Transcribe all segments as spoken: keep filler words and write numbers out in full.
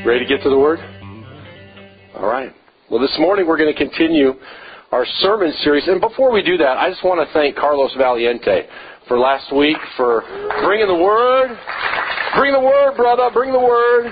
Ready to get to the Word? All right. Well, this morning we're going to continue our sermon series. And before we do that, I just want to thank Carlos Valiente for last week, for bringing the Word. Bring the Word, brother. Bring the Word.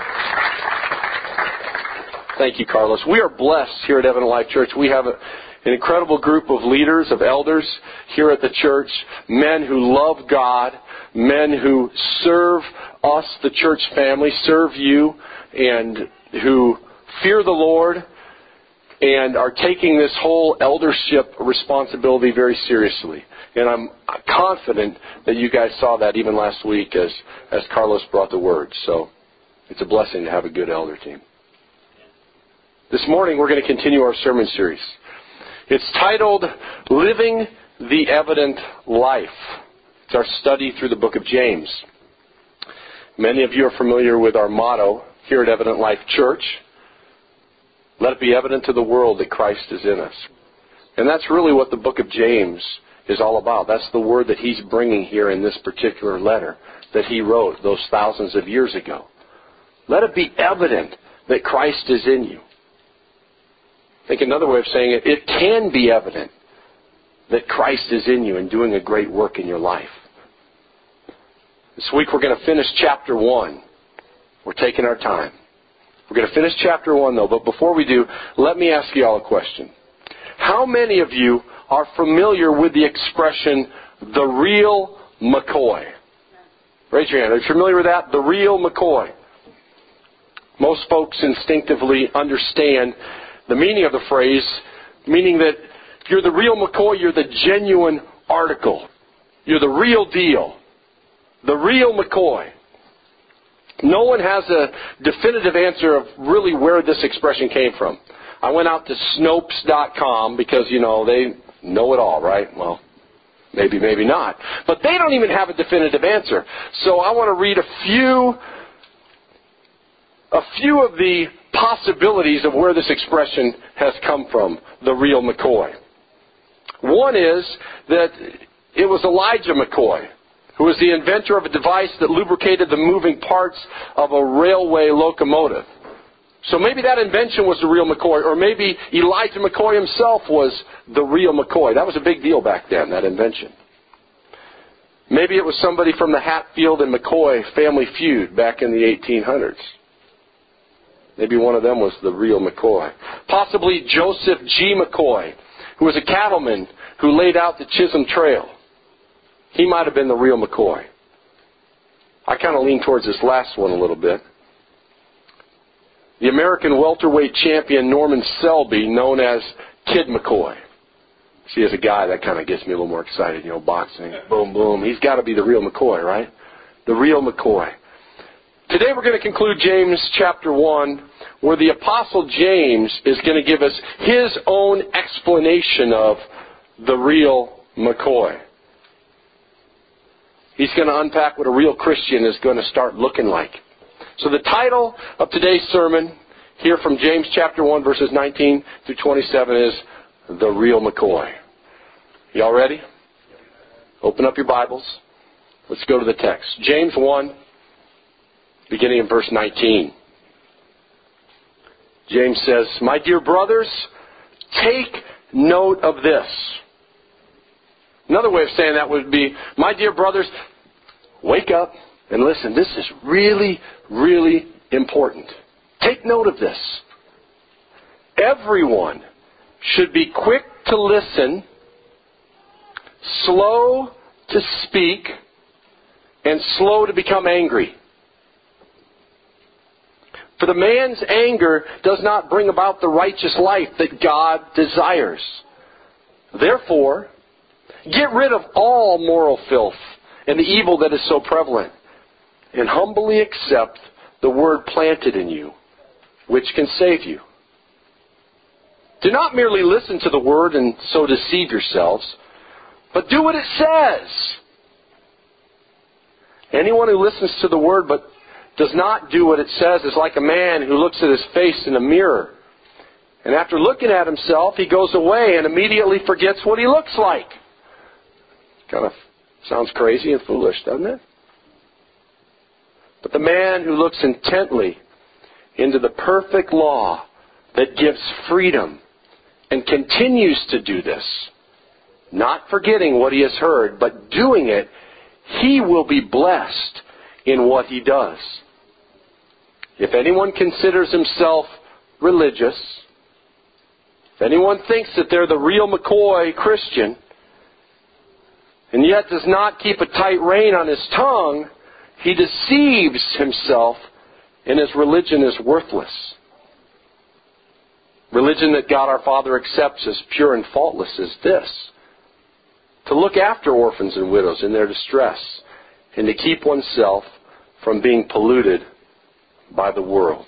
Thank you, Carlos. We are blessed here at Evan Life Church. We have a, an incredible group of leaders, of elders here at the church, men who love God, men who serve us, the church family, serve you, and who fear the Lord and are taking this whole eldership responsibility very seriously. And I'm confident that you guys saw that even last week as, as Carlos brought the Word. So it's a blessing to have a good elder team. This morning we're going to continue our sermon series. It's titled, Living the Evident Life. It's our study through the book of James. Many of you are familiar with our motto here at Evident Life Church. Let it be evident to the world that Christ is in us. And that's really what the book of James is all about. That's the word that he's bringing here in this particular letter that he wrote those thousands of years ago. Let it be evident that Christ is in you. I think another way of saying it, it can be evident that Christ is in you and doing a great work in your life. This week we're going to finish chapter one. We're taking our time. We're going to finish chapter one, though, but before we do, let me ask you all a question. How many of you are familiar with the expression, the real McCoy? Raise your hand. Are you familiar with that? The real McCoy. Most folks instinctively understand the meaning of the phrase, meaning that if you're the real McCoy, you're the genuine article. You're the real deal. The real McCoy. No one has a definitive answer of really where this expression came from. I went out to Snopes dot com because, you know, they know it all, right? Well, maybe, maybe not. But they don't even have a definitive answer. So I want to read a few, a few of the possibilities of where this expression has come from, the real McCoy. One is that it was Elijah McCoy, who was the inventor of a device that lubricated the moving parts of a railway locomotive. So maybe that invention was the real McCoy, or maybe Elijah McCoy himself was the real McCoy. That was a big deal back then, that invention. Maybe it was somebody from the Hatfield and McCoy family feud back in the eighteen hundreds. Maybe one of them was the real McCoy. Possibly Joseph G. McCoy, who was a cattleman who laid out the Chisholm Trail. He might have been the real McCoy. I kind of lean towards this last one a little bit. The American welterweight champion Norman Selby, known as Kid McCoy. See, as a guy, that kind of gets me a little more excited, you know, boxing, boom, boom. He's got to be the real McCoy, right? The real McCoy. Today we're going to conclude James chapter one, where the Apostle James is going to give us his own explanation of the real McCoy. He's going to unpack what a real Christian is going to start looking like. So the title of today's sermon, here from James chapter one, verses nineteen through twenty-seven, is The Real McCoy. Y'all ready? Open up your Bibles. Let's go to the text. James one, beginning in verse nineteen. James says, My dear brothers, take note of this. Another way of saying that would be, my dear brothers, wake up and listen. This is really, really important. Take note of this. Everyone should be quick to listen, slow to speak, and slow to become angry. For the man's anger does not bring about the righteous life that God desires. Therefore, get rid of all moral filth and the evil that is so prevalent, and humbly accept the word planted in you, which can save you. Do not merely listen to the word and so deceive yourselves, but do what it says. Anyone who listens to the word but does not do what it says is like a man who looks at his face in a mirror. And after looking at himself, he goes away and immediately forgets what he looks like. Kind of sounds crazy and foolish, doesn't it? But the man who looks intently into the perfect law that gives freedom and continues to do this, not forgetting what he has heard, but doing it, he will be blessed in what he does. If anyone considers himself religious, if anyone thinks that they're the real McCoy Christian, and yet does not keep a tight rein on his tongue, he deceives himself, and his religion is worthless. Religion that God our Father accepts as pure and faultless is this: to look after orphans and widows in their distress, and to keep oneself from being polluted by the world.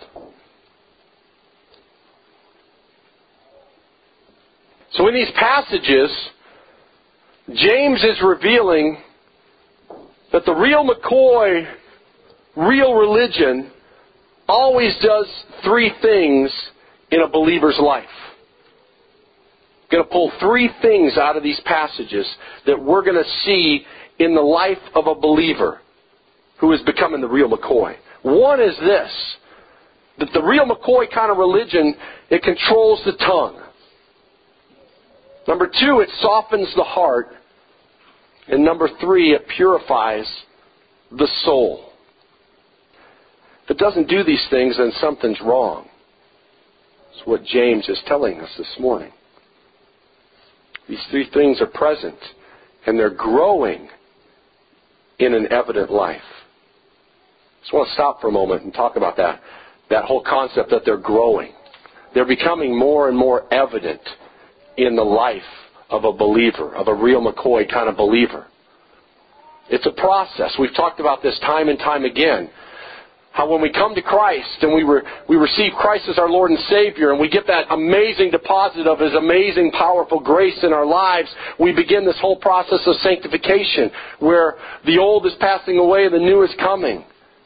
So in these passages, James is revealing that the real McCoy, real religion, always does three things in a believer's life. I'm going to pull three things out of these passages that we're going to see in the life of a believer who is becoming the real McCoy. One is this: that the real McCoy kind of religion, it controls the tongue. Number two, it softens the heart. And number three, it purifies the soul. If it doesn't do these things, then something's wrong. That's what James is telling us this morning. These three things are present, and they're growing in an evident life. I just want to stop for a moment and talk about that. That whole concept that they're growing. They're becoming more and more evident in the life of a believer, of a real McCoy kind of believer. It's a process. We've talked about this time and time again. How when we come to Christ and we re- we receive Christ as our Lord and Savior, and we get that amazing deposit of His amazing, powerful grace in our lives, we begin this whole process of sanctification, where the old is passing away and the new is coming.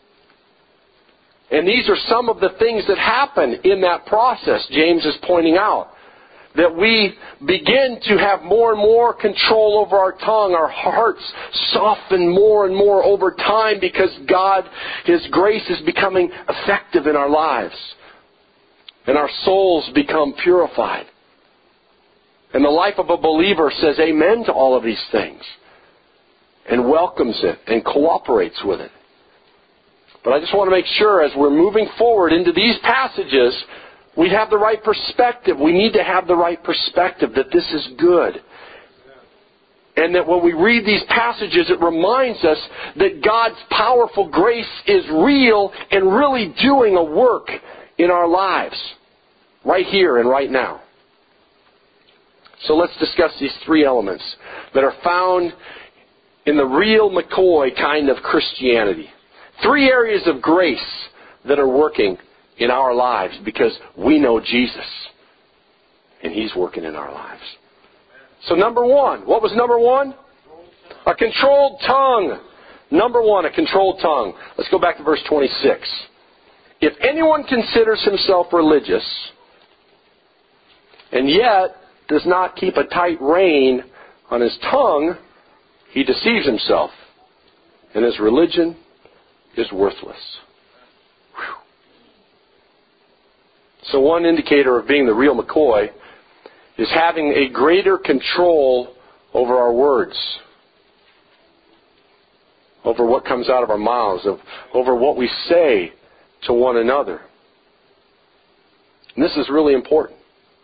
And these are some of the things that happen in that process, James is pointing out. That we begin to have more and more control over our tongue. Our hearts soften more and more over time because God, His grace is becoming effective in our lives. And our souls become purified. And the life of a believer says amen to all of these things. And welcomes it and cooperates with it. But I just want to make sure as we're moving forward into these passages, we have the right perspective. We need to have the right perspective that this is good. And that when we read these passages, it reminds us that God's powerful grace is real and really doing a work in our lives. Right here and right now. So let's discuss these three elements that are found in the real McCoy kind of Christianity. Three areas of grace that are working in our lives because we know Jesus and He's working in our lives. So number one, what was number one? A controlled tongue. Number one, a controlled tongue. Let's go back to verse twenty-six. If anyone considers himself religious and yet does not keep a tight rein on his tongue, he deceives himself, and his religion is worthless. Whew. So one indicator of being the real McCoy is having a greater control over our words, over what comes out of our mouths, of, over what we say to one another. And this is really important.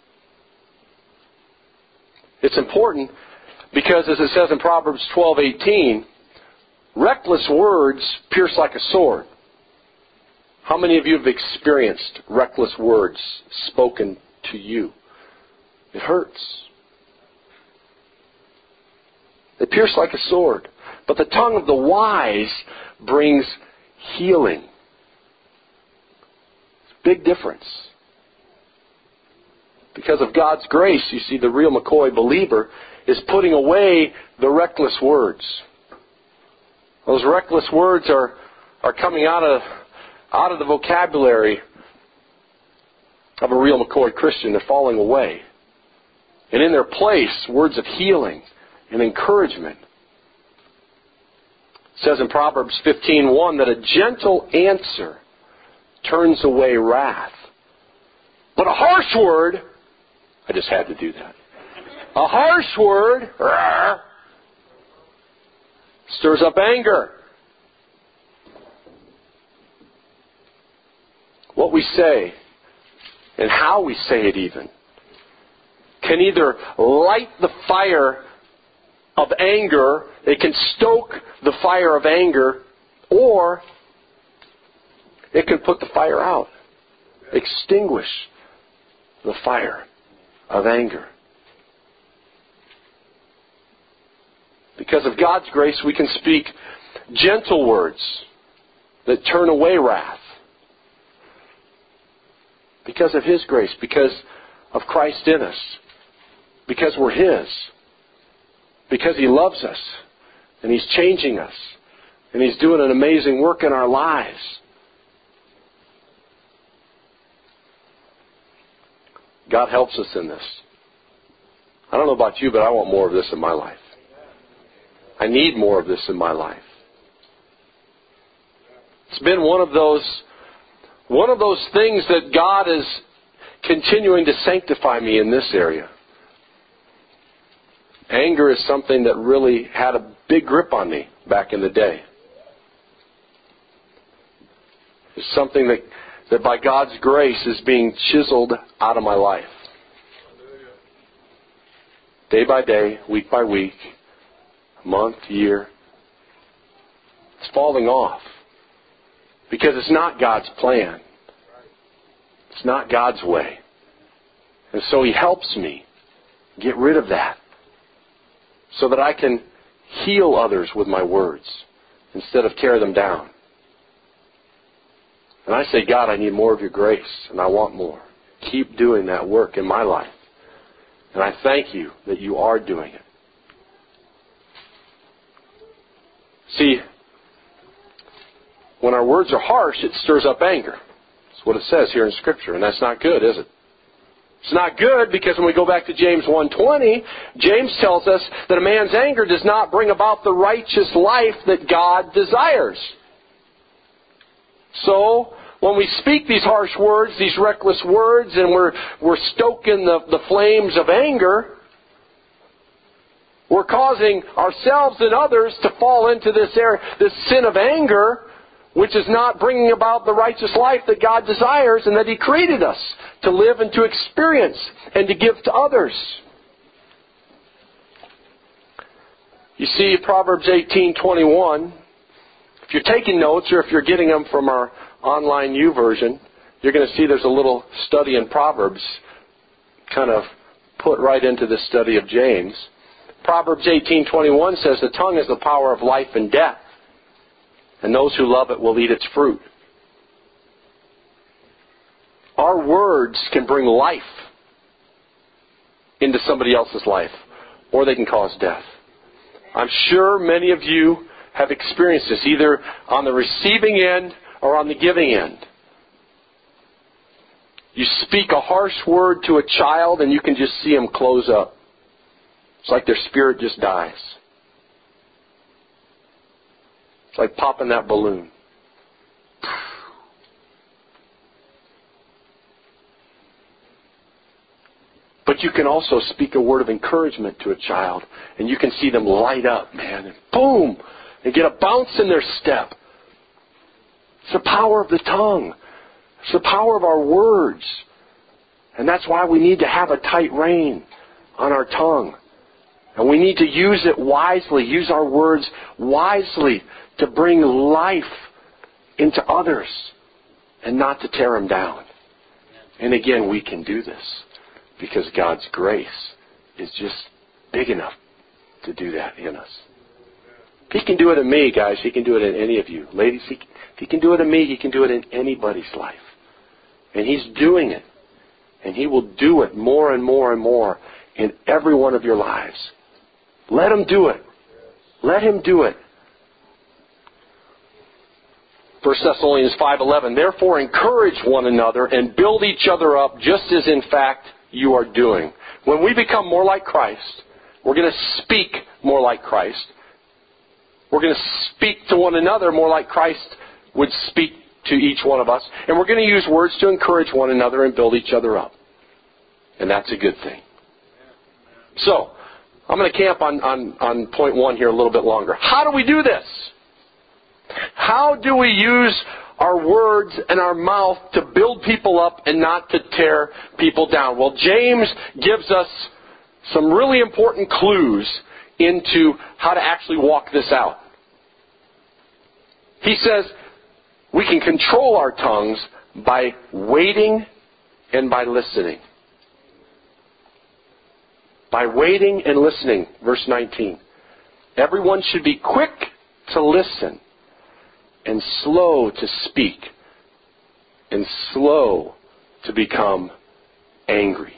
It's important because, as it says in Proverbs twelve eighteen, reckless words pierce like a sword. How many of you have experienced reckless words spoken to you? It hurts. They pierce like a sword. But the tongue of the wise brings healing. Big difference. Because of God's grace, you see, the real McCoy believer is putting away the reckless words. Those reckless words are, are coming out of, out of the vocabulary of a real McCoy Christian. They're falling away. And in their place, words of healing and encouragement. It says in Proverbs fifteen one that a gentle answer turns away wrath. But a harsh word, I just had to do that. A harsh word rawr, stirs up anger. What we say and how we say it even can either light the fire of anger, it can stoke the fire of anger, or it can put the fire out, extinguish the fire of anger. Because of God's grace, we can speak gentle words that turn away wrath. Because of His grace, because of Christ in us, because we're His, because He loves us, and He's changing us, and He's doing an amazing work in our lives. God helps us in this. I don't know about you, but I want more of this in my life. I need more of this in my life. It's been one of those one of those things that God is continuing to sanctify me in this area. Anger is something that really had a big grip on me back in the day. It's something that, that by God's grace is being chiseled out of my life. Day by day, week by week, month, year. It's falling off. Because it's not God's plan. It's not God's way. And so He helps me get rid of that, so that I can heal others with my words instead of tear them down. And I say, God, I need more of your grace, and I want more. Keep doing that work in my life. And I thank you that you are doing it. See, when our words are harsh, it stirs up anger. That's what it says here in Scripture, and that's not good, is it? It's not good because when we go back to James one twenty, James tells us that a man's anger does not bring about the righteous life that God desires. So, when we speak these harsh words, these reckless words, and we're, we're stoking the, the flames of anger, we're causing ourselves and others to fall into this area, this sin of anger, which is not bringing about the righteous life that God desires and that He created us to live and to experience and to give to others. You see, Proverbs eighteen twenty-one, if you're taking notes or if you're getting them from our online YouVersion, you're going to see there's a little study in Proverbs kind of put right into the study of James. Proverbs eighteen twenty-one says, the tongue is the power of life and death, and those who love it will eat its fruit. Our words can bring life into somebody else's life, or they can cause death. I'm sure many of you have experienced this, either on the receiving end or on the giving end. You speak a harsh word to a child and you can just see them close up. It's like their spirit just dies. It's like popping that balloon. But you can also speak a word of encouragement to a child, and you can see them light up, man, and boom, and get a bounce in their step. It's the power of the tongue. It's the power of our words. And that's why we need to have a tight rein on our tongue. And we need to use it wisely, use our words wisely to bring life into others and not to tear them down. And again, we can do this because God's grace is just big enough to do that in us. If He can do it in me, guys, He can do it in any of you. Ladies, He, if He can do it in me, He can do it in anybody's life. And He's doing it. And He will do it more and more and more in every one of your lives. Let Him do it. Let Him do it. First Thessalonians five eleven, therefore encourage one another and build each other up just as in fact you are doing. When we become more like Christ, we're going to speak more like Christ. We're going to speak to one another more like Christ would speak to each one of us. And we're going to use words to encourage one another and build each other up. And that's a good thing. So, I'm going to camp on, on, on point one here a little bit longer. How do we do this? How do we use our words and our mouth to build people up and not to tear people down? Well, James gives us some really important clues into how to actually walk this out. He says we can control our tongues by waiting and by listening. By waiting and listening. Verse nineteen. Everyone should be quick to listen and slow to speak and slow to become angry.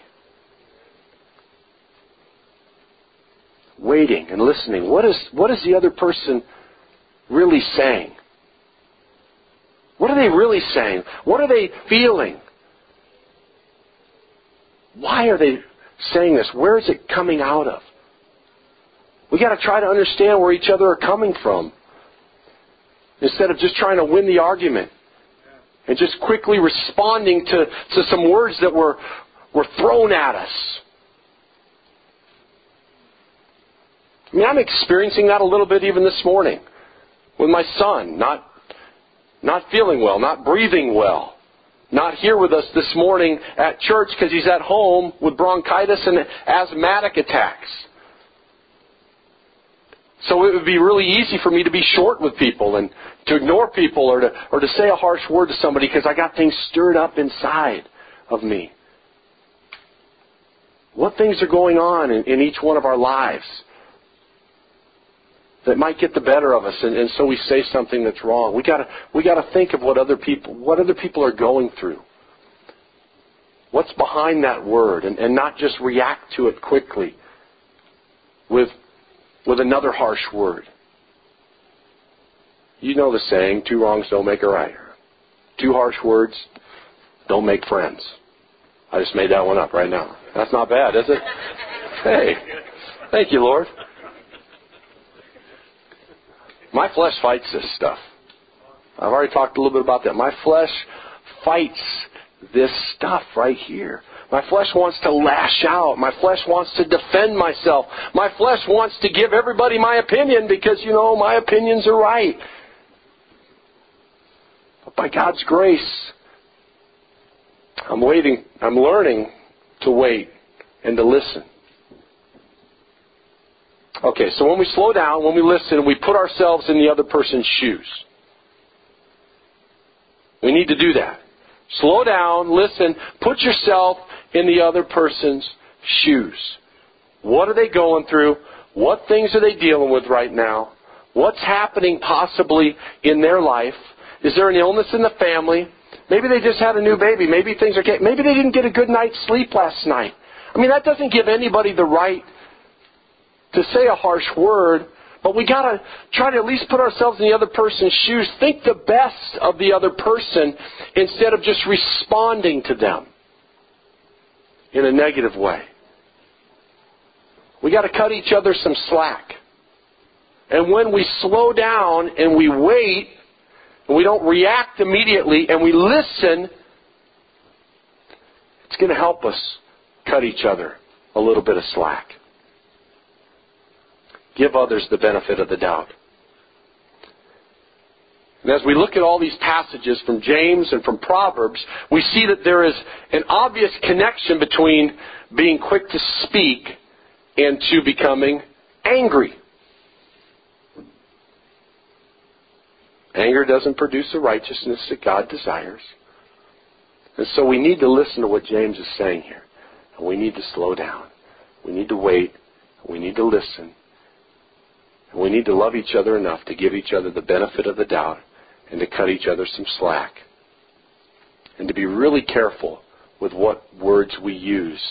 Waiting and listening. What is, what is the other person really saying? What are they really saying? What are they feeling? Why are they saying this? Where is it coming out of? We got to try to understand where each other are coming from, instead of just trying to win the argument and just quickly responding to, to some words that were were thrown at us. I mean, I'm experiencing that a little bit even this morning with my son, not not feeling well, not breathing well, not here with us this morning at church because he's at home with bronchitis and asthmatic attacks. So it would be really easy for me to be short with people and to ignore people or to or to say a harsh word to somebody because I got things stirred up inside of me. What things are going on in, in each one of our lives that might get the better of us, and, and so we say something that's wrong? We gotta we gotta think of what other people what other people are going through. What's behind that word, and, and not just react to it quickly with with another harsh word. You know the saying, two wrongs don't make a right. Two harsh words don't make friends. I just made that one up right now. That's not bad, is it? Hey, thank you, Lord. My flesh fights this stuff. I've already talked a little bit about that. My flesh fights this stuff right here. My flesh wants to lash out. My flesh wants to defend myself. My flesh wants to give everybody my opinion because, you know, my opinions are right. But by God's grace, I'm waiting, I'm learning to wait and to listen. Okay, so when we slow down, when we listen, we put ourselves in the other person's shoes. We need to do that. Slow down, listen, put yourself in the other person's shoes. What are they going through? What things are they dealing with right now? What's happening possibly in their life? Is there an illness in the family? Maybe they just had a new baby. Maybe things are getting, maybe they didn't get a good night's sleep last night. I mean, that doesn't give anybody the right to say a harsh word, but we got to try to at least put ourselves in the other person's shoes. Think the best of the other person instead of just responding to them in a negative way. We got to cut each other some slack. And when we slow down and we wait, and we don't react immediately, and we listen, it's going to help us cut each other a little bit of slack. Give others the benefit of the doubt. And as we look at all these passages from James and from Proverbs, we see that there is an obvious connection between being quick to speak and to becoming angry. Anger doesn't produce the righteousness that God desires. And so we need to listen to what James is saying here. And we need to slow down. We need to wait. We need to listen. And we need to love each other enough to give each other the benefit of the doubt and to cut each other some slack. And to be really careful with what words we use.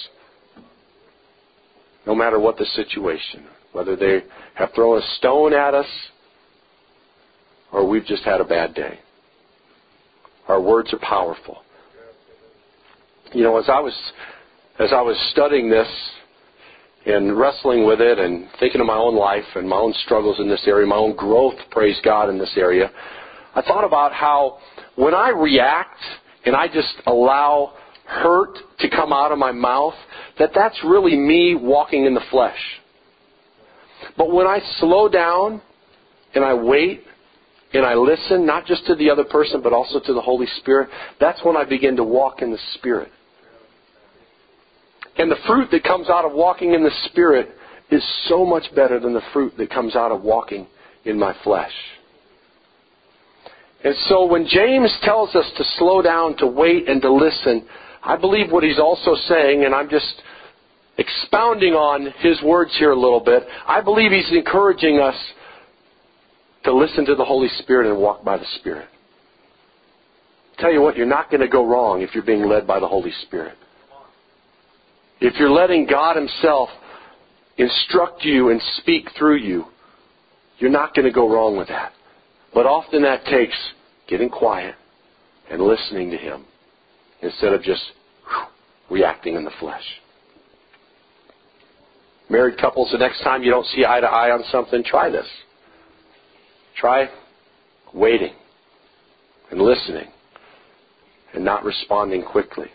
No matter what the situation. Whether they have thrown a stone at us or we've just had a bad day. Our words are powerful. You know, as I was as I was studying this and wrestling with it and thinking of my own life and my own struggles in this area, my own growth, praise God, in this area, I thought about how when I react and I just allow hurt to come out of my mouth, that that's really me walking in the flesh. But when I slow down and I wait and I listen, not just to the other person, but also to the Holy Spirit, that's when I begin to walk in the Spirit. And the fruit that comes out of walking in the Spirit is so much better than the fruit that comes out of walking in my flesh. And so when James tells us to slow down, to wait, and to listen, I believe what he's also saying, and I'm just expounding on his words here a little bit, I believe he's encouraging us to listen to the Holy Spirit and walk by the Spirit. Tell you what, you're not going to go wrong if you're being led by the Holy Spirit. If you're letting God Himself instruct you and speak through you, you're not going to go wrong with that. But often that takes getting quiet and listening to Him instead of just whew, reacting in the flesh. Married couples, the next time you don't see eye to eye on something, try this. Try waiting and listening and not responding quickly.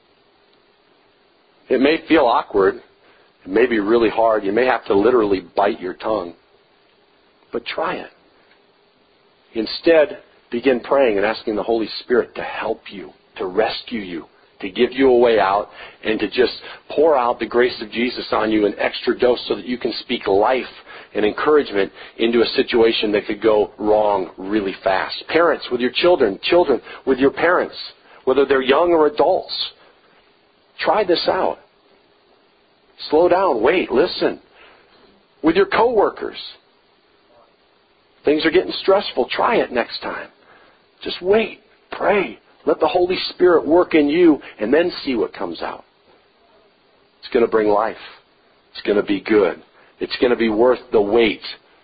It may feel awkward. It may be really hard. You may have to literally bite your tongue. But try it. Instead, begin praying and asking the Holy Spirit to help you, to rescue you, to give you a way out, and to just pour out the grace of Jesus on you in extra dose so that you can speak life and encouragement into a situation that could go wrong really fast. Parents with your children, children with your parents, whether they're young or adults. Try this out. Slow down, wait, listen. With your coworkers. Things are getting stressful. Try it next time. Just wait, pray. Let the Holy Spirit work in you and then see what comes out. It's going to bring life. It's going to be good. It's going to be worth the wait.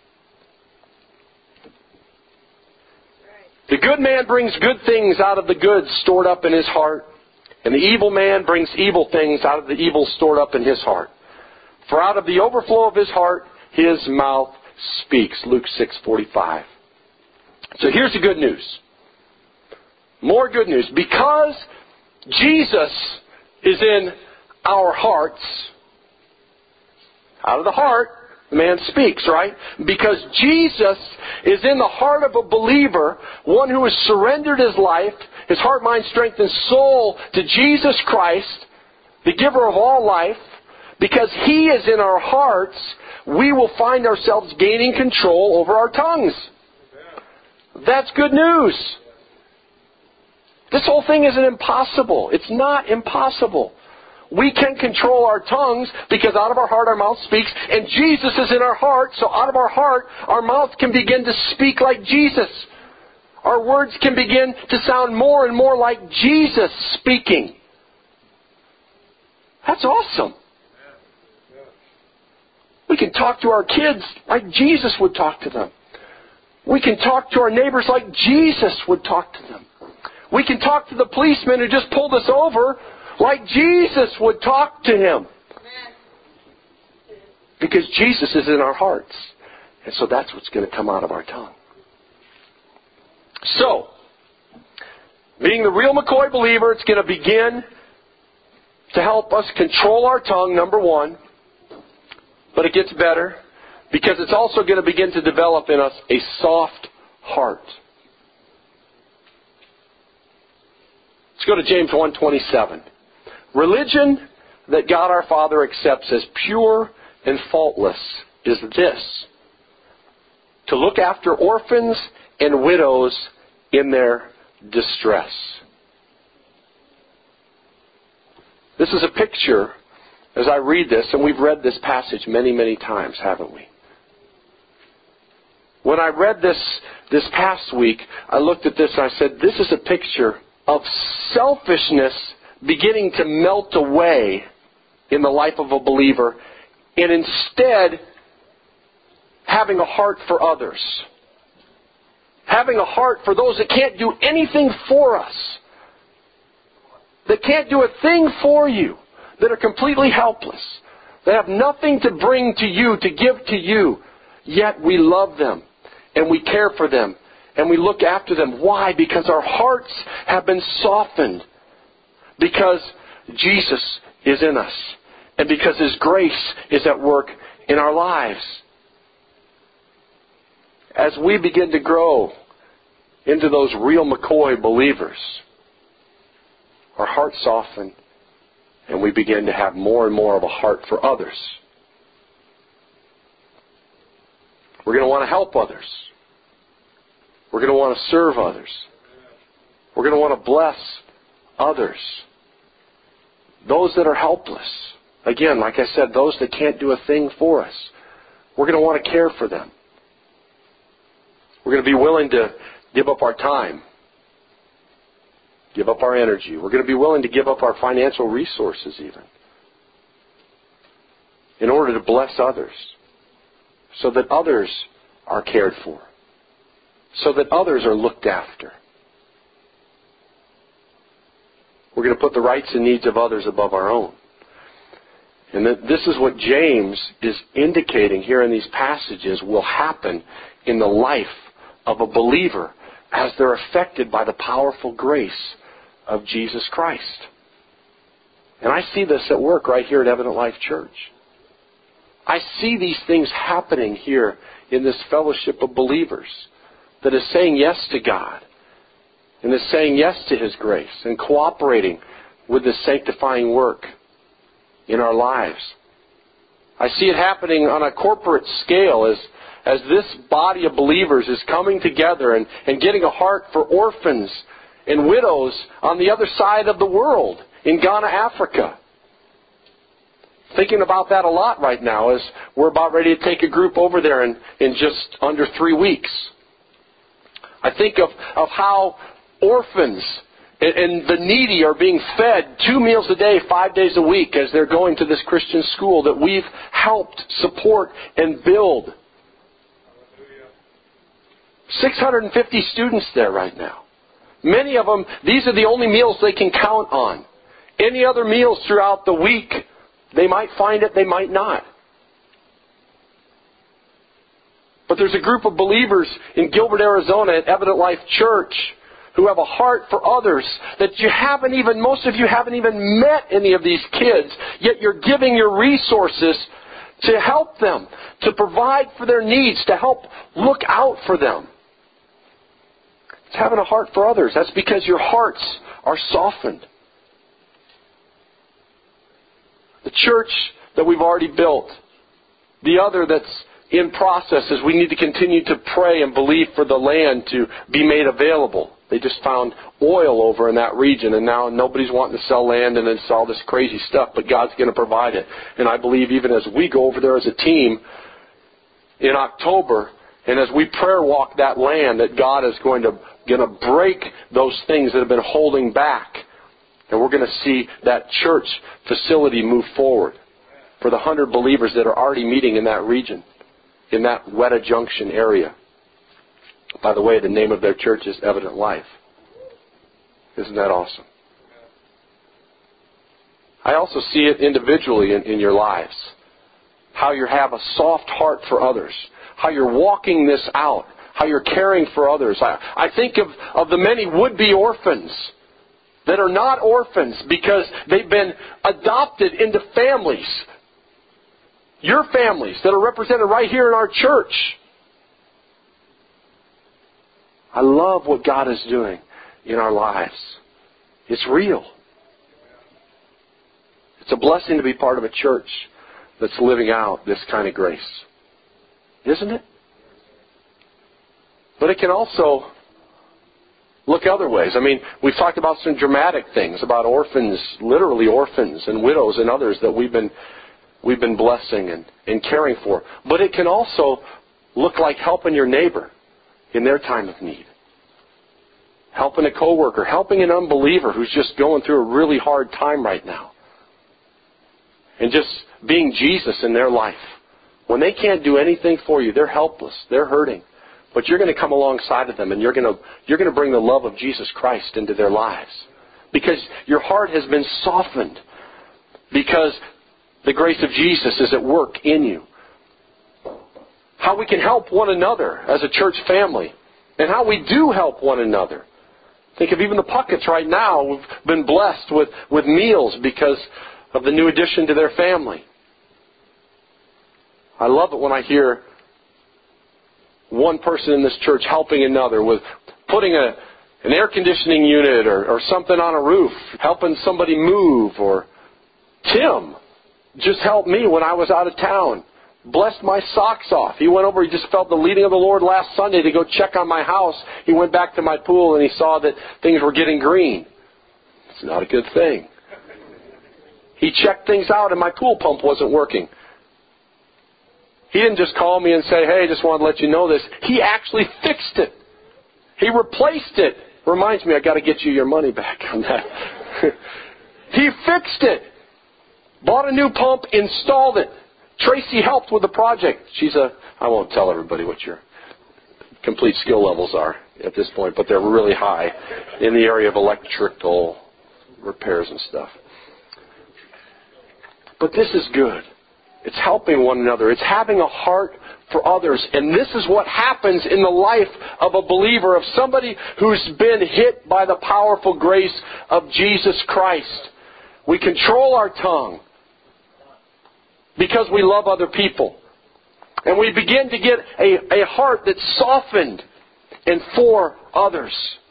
The good man brings good things out of the good stored up in his heart. And the evil man brings evil things out of the evil stored up in his heart. For out of the overflow of his heart, his mouth speaks. Luke six forty-five. So here's the good news. More good news. Because Jesus is in our hearts, out of the heart, the man speaks, right? Because Jesus is in the heart of a believer, one who has surrendered his life, his heart, mind, strength, and soul to Jesus Christ, the giver of all life. Because He is in our hearts, we will find ourselves gaining control over our tongues. That's good news. This whole thing isn't impossible. It's not impossible. We can control our tongues because out of our heart our mouth speaks, and Jesus is in our heart, so out of our heart our mouth can begin to speak like Jesus. Our words can begin to sound more and more like Jesus speaking. That's awesome. We can talk to our kids like Jesus would talk to them. We can talk to our neighbors like Jesus would talk to them. We can talk to the policeman who just pulled us over like Jesus would talk to him. Because Jesus is in our hearts. And so that's what's going to come out of our tongue. So, being the real McCoy believer, it's going to begin to help us control our tongue, number one. But it gets better because it's also going to begin to develop in us a soft heart. Let's go to James one twenty-seven. Religion that God our Father accepts as pure and faultless is this: to look after orphans and widows in their distress. This is a picture, as I read this, and we've read this passage many, many times, haven't we? When I read this this past week, I looked at this and I said, this is a picture of selfishness beginning to melt away in the life of a believer, and instead having a heart for others. Having a heart for those that can't do anything for us. That can't do a thing for you. That are completely helpless. They have nothing to bring to you, to give to you. Yet we love them. And we care for them. and we look after them. Why? Because our hearts have been softened. Because Jesus is in us. And because His grace is at work in our lives. As we begin to grow into those real McCoy believers, our hearts soften and we begin to have more and more of a heart for others. We're going to want to help others. We're going to want to serve others. We're going to want to bless others. Those that are helpless. Again, like I said, those that can't do a thing for us. We're going to want to care for them. We're going to be willing to give up our time. Give up our energy. We're going to be willing to give up our financial resources even. In order to bless others. So that others are cared for. So that others are looked after. We're going to put the rights and needs of others above our own. And that this is what James is indicating here in these passages will happen in the life of a believer as they're affected by the powerful grace of Jesus Christ. And I see this at work right here at Evident Life Church. I see these things happening here in this fellowship of believers that is saying yes to God and is saying yes to His grace and cooperating with the sanctifying work in our lives. I see it happening on a corporate scale as, as this body of believers is coming together and, and getting a heart for orphans and widows on the other side of the world in Ghana, Africa. Thinking about that a lot right now as we're about ready to take a group over there in, in just under three weeks. I think of, of how orphans and, and the needy are being fed two meals a day, five days a week as they're going to this Christian school that we've helped support and build. six hundred fifty students there right now. Many of them, these are the only meals they can count on. Any other meals throughout the week, they might find it, they might not. But there's a group of believers in Gilbert, Arizona at Evident Life Church who have a heart for others that you haven't even, most of you haven't even met any of these kids, yet you're giving your resources to help them, to provide for their needs, to help look out for them. It's having a heart for others. That's because your hearts are softened. The church that we've already built, the other that's in process is we need to continue to pray and believe for the land to be made available. They just found oil over in that region, and now nobody's wanting to sell land and install this crazy stuff, but God's going to provide it. And I believe even as we go over there as a team in October, and as we prayer walk that land, that God is going to, going to break those things that have been holding back. And we're going to see that church facility move forward for the hundred believers that are already meeting in that region, in that Weta Junction area. By the way, the name of their church is Evident Life. Isn't that awesome? I also see it individually in, in your lives. How you have a soft heart for others. How you're walking this out. How you're caring for others. I, I think of, of the many would-be orphans that are not orphans because they've been adopted into families. Your families that are represented right here in our church. I love what God is doing in our lives. It's real. It's a blessing to be part of a church that's living out this kind of grace. Isn't it? But it can also look other ways. I mean, we've talked about some dramatic things about orphans, literally orphans and widows and others that we've been we've been blessing and, and caring for. But it can also look like helping your neighbor in their time of need. Helping a coworker, helping an unbeliever who's just going through a really hard time right now. And just being Jesus in their life. When they can't do anything for you, they're helpless, they're hurting. But you're going to come alongside of them and you're going to you're going to bring the love of Jesus Christ into their lives. Because your heart has been softened. Because the grace of Jesus is at work in you. How we can help one another as a church family and how we do help one another. Think of even the Pucketts right now who've been blessed with, with meals because of the new addition to their family. I love it when I hear one person in this church helping another with putting a, an air conditioning unit or, or something on a roof, helping somebody move, or Tim just helped me when I was out of town. Blessed my socks off. He went over, he just felt the leading of the Lord last Sunday to go check on my house. He went back to my pool and he saw that things were getting green. It's not a good thing. He checked things out and my pool pump wasn't working. He didn't just call me and say, hey, just wanted to let you know this. He actually fixed it. He replaced it. Reminds me, I got to get you your money back on that. He fixed it. Bought a new pump, installed it. Tracy helped with the project. She's a, I won't tell everybody what your complete skill levels are at this point, but they're really high in the area of electrical repairs and stuff. But this is good. It's helping one another. It's having a heart for others. And this is what happens in the life of a believer, of somebody who's been hit by the powerful grace of Jesus Christ. We control our tongue because we love other people. And we begin to get a, a heart that's softened and for others.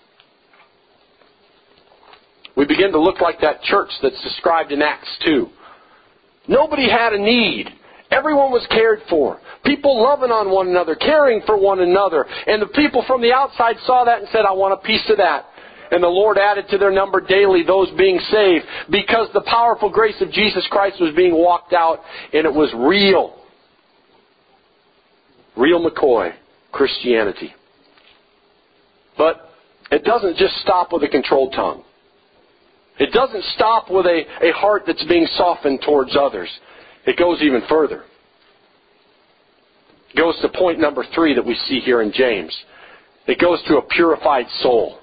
We begin to look like that church that's described in Acts two. Nobody had a need. Everyone was cared for. People loving on one another, caring for one another. And the people from the outside saw that and said, I want a piece of that. And the Lord added to their number daily those being saved, because the powerful grace of Jesus Christ was being walked out, and it was real. Real McCoy Christianity. But it doesn't just stop with a controlled tongue. It doesn't stop with a, a heart that's being softened towards others. It goes even further. It goes to point number three that we see here in James. It goes to a purified soul.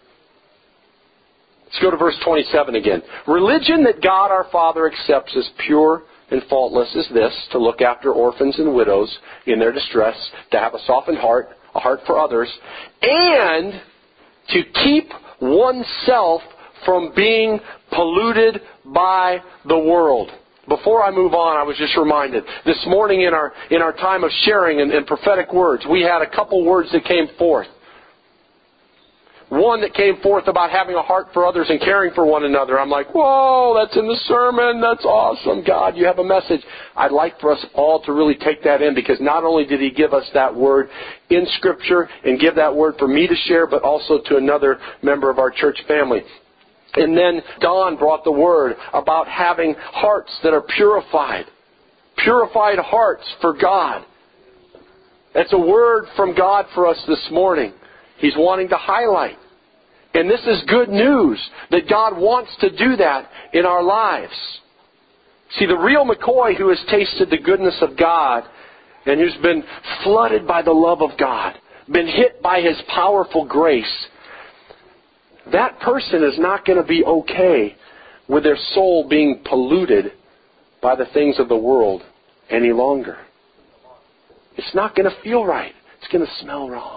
Let's go to verse twenty-seven again. Religion that God our Father accepts as pure and faultless is this: to look after orphans and widows in their distress, to have a softened heart, a heart for others, and to keep oneself from being polluted by the world. Before I move on, I was just reminded, this morning in our in our time of sharing and, and prophetic words, we had a couple words that came forth. One that came forth about having a heart for others and caring for one another. I'm like, whoa, that's in the sermon. That's awesome. God, you have a message. I'd like for us all to really take that in, because not only did He give us that word in Scripture and give that word for me to share, but also to another member of our church family. And then Don brought the word about having hearts that are purified. Purified hearts for God. That's a word from God for us this morning. He's wanting to highlight. And this is good news, that God wants to do that in our lives. See, the real McCoy who has tasted the goodness of God and who's been flooded by the love of God, been hit by His powerful grace, that person is not going to be okay with their soul being polluted by the things of the world any longer. It's not going to feel right. It's going to smell wrong.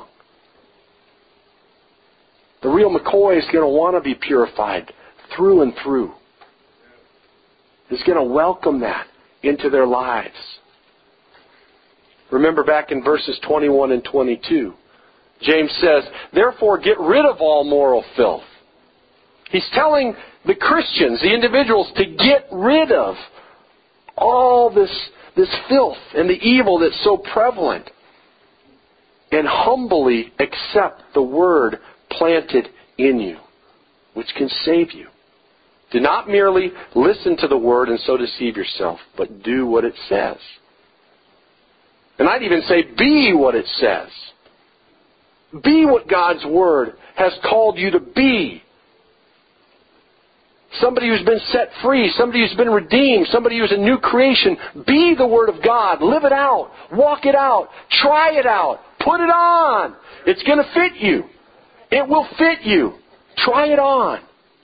The real McCoy is going to want to be purified through and through. He's going to welcome that into their lives. Remember back in verses twenty-one and twenty-two, James says, therefore get rid of all moral filth. He's telling the Christians, the individuals, to get rid of all this, this filth and the evil that's so prevalent, and humbly accept the word planted in you, which can save you. Do not merely listen to the word and so deceive yourself, but do what it says. And I'd even say be what it says. Be what God's word has called you to be. Somebody who's been set free, somebody who's been redeemed, somebody who's a new creation. Be the word of God. Live it out. Walk it out. Try it out. Put it on. It's going to fit you. It will fit you. Try it on.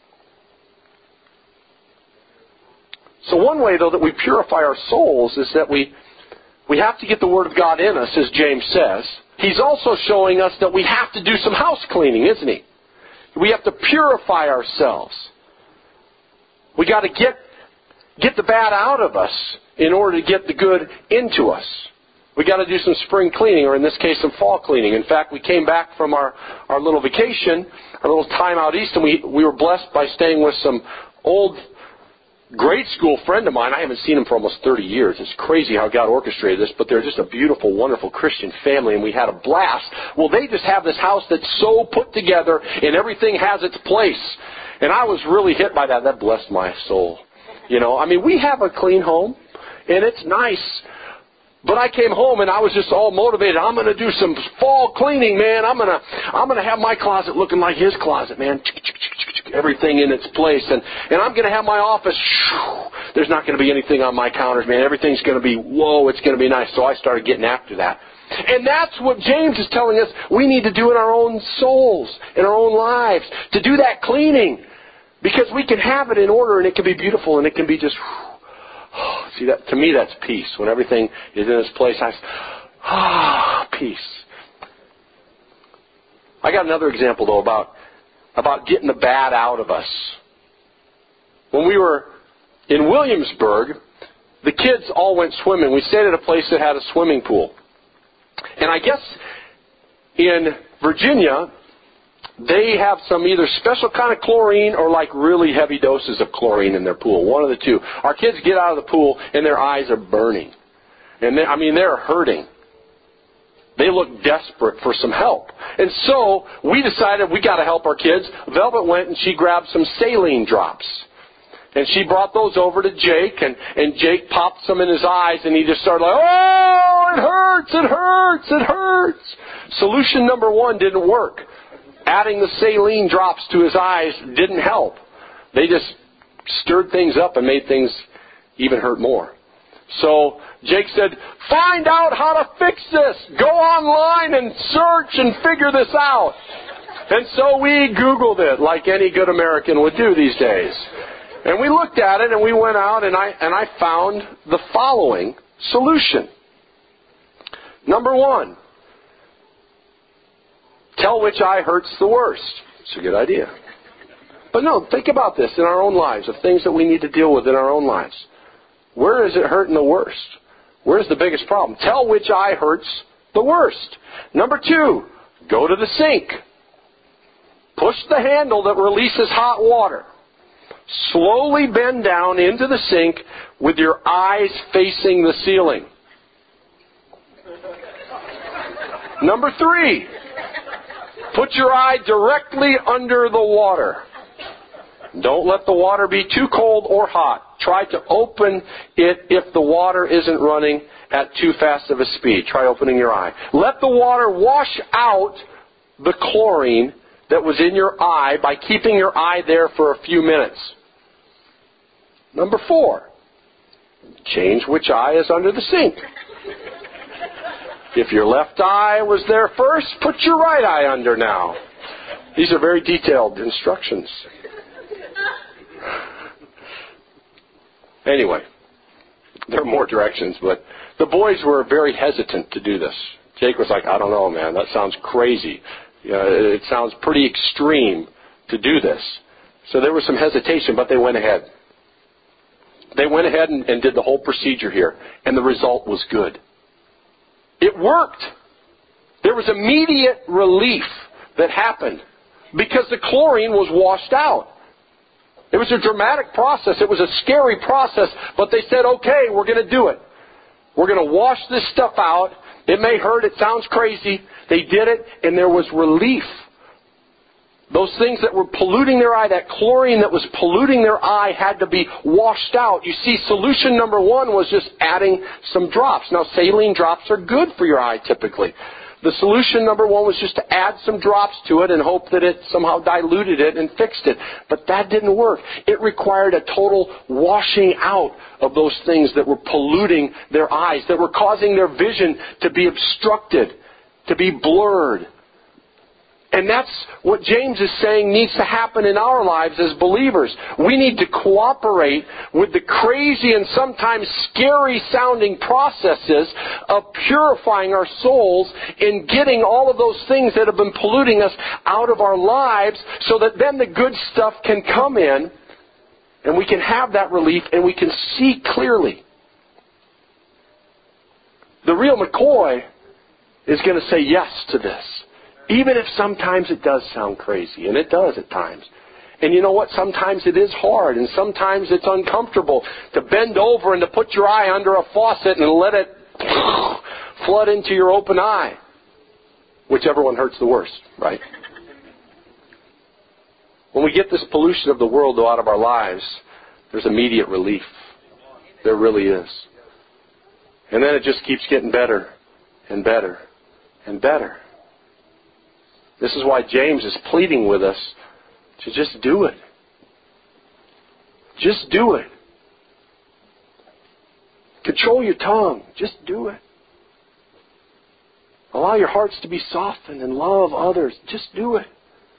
So one way, though, that we purify our souls is that we we have to get the Word of God in us, as James says. He's also showing us that we have to do some house cleaning, isn't he? We have to purify ourselves. We got to get get the bad out of us in order to get the good into us. We got to do some spring cleaning, or in this case, some fall cleaning. In fact, we came back from our, our little vacation, our little time out east, and we, we were blessed by staying with some old grade school friend of mine. I haven't seen him for almost thirty years. It's crazy how God orchestrated this, but they're just a beautiful, wonderful Christian family, and we had a blast. Well, they just have this house that's so put together, and everything has its place. And I was really hit by that. That blessed my soul. You know, I mean, we have a clean home, and it's nice. But I came home and I was just all motivated. I'm going to do some fall cleaning, man. I'm going to I'm going to have my closet looking like his closet, man. Everything in its place. And, and I'm going to have my office. There's not going to be anything on my counters, man. Everything's going to be, whoa, it's going to be nice. So I started getting after that. And that's what James is telling us we need to do in our own souls, in our own lives, to do that cleaning. Because we can have it in order and it can be beautiful and it can be just... See, that to me, that's peace. When everything is in its place, I ah, peace. I got another example, though, about, about getting the bad out of us. When we were in Williamsburg, the kids all went swimming. We stayed at a place that had a swimming pool. And I guess in Virginia, they have some either special kind of chlorine or like really heavy doses of chlorine in their pool. One of the two. Our kids get out of the pool and their eyes are burning. And they, I mean, they're hurting. They look desperate for some help. And so we decided we got to help our kids. Velvet went and she grabbed some saline drops. And she brought those over to Jake, and, and Jake popped some in his eyes, and he just started like, oh, it hurts, it hurts, it hurts. Solution number one didn't work. Adding the saline drops to his eyes didn't help. They just stirred things up and made things even hurt more. So Jake said, find out how to fix this. Go online and search and figure this out. And so we Googled it like any good American would do these days. And we looked at it and we went out and I, and I found the following solution. Number one. Tell which eye hurts the worst. It's a good idea. But no, think about this in our own lives, of things that we need to deal with in our own lives. Where is it hurting the worst? Where's the biggest problem? Tell which eye hurts the worst. Number two, go to the sink. Push the handle that releases hot water. Slowly bend down into the sink with your eyes facing the ceiling. Number three, put your eye directly under the water. Don't let the water be too cold or hot. Try to open it if the water isn't running at too fast of a speed. Try opening your eye. Let the water wash out the chlorine that was in your eye by keeping your eye there for a few minutes. Number four, change which eye is under the sink. If your left eye was there first, put your right eye under now. These are very detailed instructions. Anyway, there are more directions, but the boys were very hesitant to do this. Jake was like, I don't know, man, that sounds crazy. You know, it sounds pretty extreme to do this. So there was some hesitation, but they went ahead. They went ahead and, and did the whole procedure here, and the result was good. It worked. There was immediate relief that happened because the chlorine was washed out. It was a dramatic process. It was a scary process, but they said, okay, we're going to do it. We're going to wash this stuff out. It may hurt. It sounds crazy. They did it, and there was relief. Those things that were polluting their eye, that chlorine that was polluting their eye had to be washed out. You see, solution number one was just adding some drops. Now, saline drops are good for your eye typically. The solution number one was just to add some drops to it and hope that it somehow diluted it and fixed it. But that didn't work. It required a total washing out of those things that were polluting their eyes, that were causing their vision to be obstructed, to be blurred. And that's what James is saying needs to happen in our lives as believers. We need to cooperate with the crazy and sometimes scary sounding processes of purifying our souls and getting all of those things that have been polluting us out of our lives so that then the good stuff can come in and we can have that relief and we can see clearly. The real McCoy is going to say yes to this. Even if sometimes it does sound crazy, and it does at times. And you know what? Sometimes it is hard, and sometimes it's uncomfortable to bend over and to put your eye under a faucet and let it flood into your open eye. Whichever one hurts the worst, right? When we get this pollution of the world out of our lives, there's immediate relief. There really is. And then it just keeps getting better and better and better. This is why James is pleading with us to just do it. Just do it. Control your tongue. Just do it. Allow your hearts to be softened and love others. Just do it.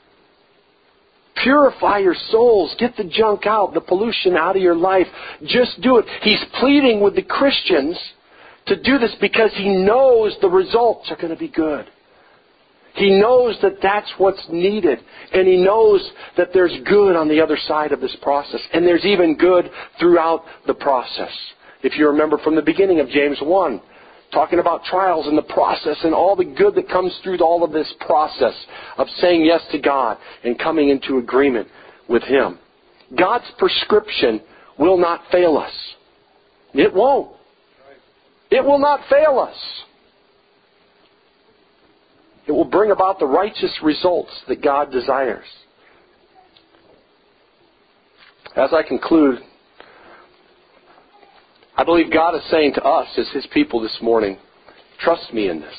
Purify your souls. Get the junk out, the pollution out of your life. Just do it. He's pleading with the Christians to do this because he knows the results are going to be good. He knows that that's what's needed. And he knows that there's good on the other side of this process. And there's even good throughout the process. If you remember from the beginning of James one, talking about trials and the process and all the good that comes through all of this process of saying yes to God and coming into agreement with Him. God's prescription will not fail us. It won't. It will not fail us. It will bring about the righteous results that God desires. As I conclude, I believe God is saying to us as His people this morning, trust me in this.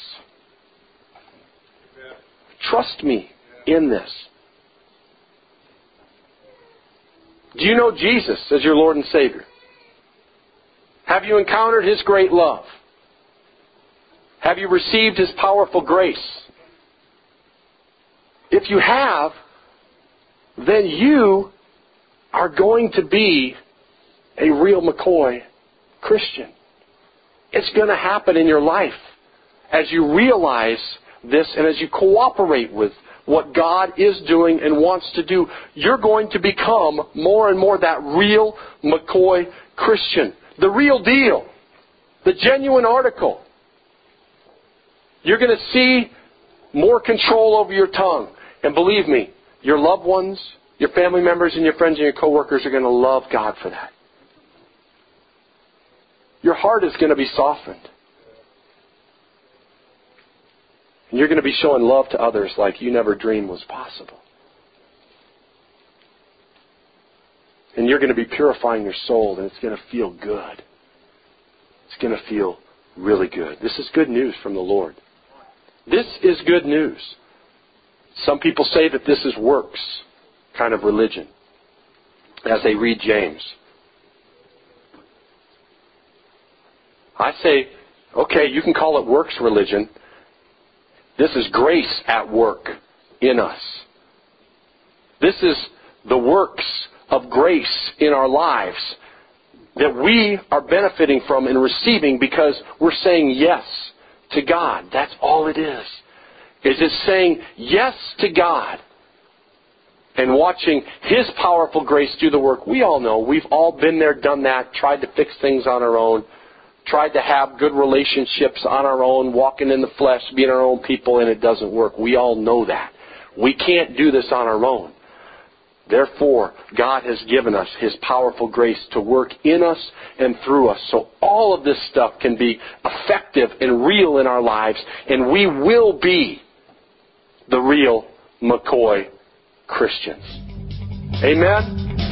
Trust me in this. Do you know Jesus as your Lord and Savior? Have you encountered His great love? Have you received His powerful grace? If you have, then you are going to be a real McCoy Christian. It's going to happen in your life as you realize this and as you cooperate with what God is doing and wants to do. You're going to become more and more that real McCoy Christian. The real deal. The genuine article. You're going to see more control over your tongue. And believe me, your loved ones, your family members, and your friends and your coworkers are going to love God for that. Your heart is going to be softened. And you're going to be showing love to others like you never dreamed was possible. And you're going to be purifying your soul, and it's going to feel good. It's going to feel really good. This is good news from the Lord. This is good news. Some people say that this is works kind of religion as they read James. I say, okay, you can call it works religion. This is grace at work in us. This is the works of grace in our lives that we are benefiting from and receiving because we're saying yes to God. That's all it is. Is it saying yes to God and watching His powerful grace do the work. We all know. We've all been there, done that, tried to fix things on our own, tried to have good relationships on our own, walking in the flesh, being our own people, and it doesn't work. We all know that. We can't do this on our own. Therefore, God has given us His powerful grace to work in us and through us. So all of this stuff can be effective and real in our lives, and we will be the real McCoy Christians. Amen?